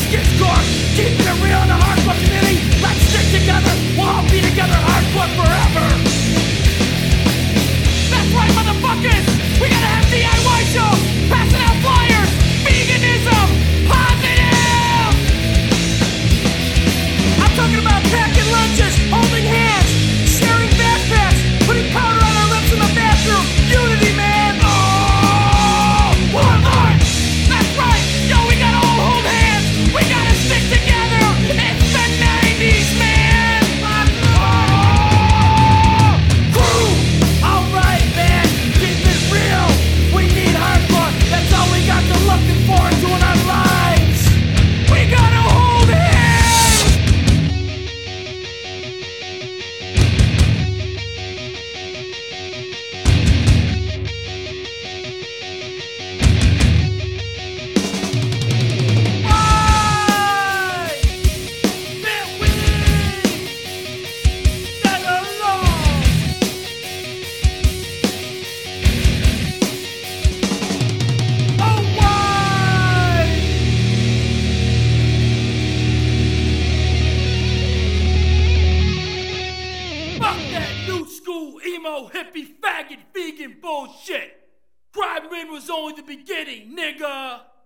Discord, keeping it real in the hardcore community. Let's stick together, we'll all be together hardcore forever. That's right, motherfuckers! We gotta have DIY shows, passing out flyers, veganism, positive! I'm talking about packing lunches, holding hands, sharing backpacks, putting powder on our lips in the bathroom. Unity, man! Oh! One heart! That's right! Yo, we gotta all hold hands! We gotta stick together! It's the 90s, man! Oh! Crew! Alright, man! Keep it real! We need hardcore! That's all we got to looking forward to in our lives! We gotta hold hands! Why? That we get along! Oh, why? Fuck that new school, emo, hippie, faggot, vegan bullshit! Crime Rin was only the beginning, nigga!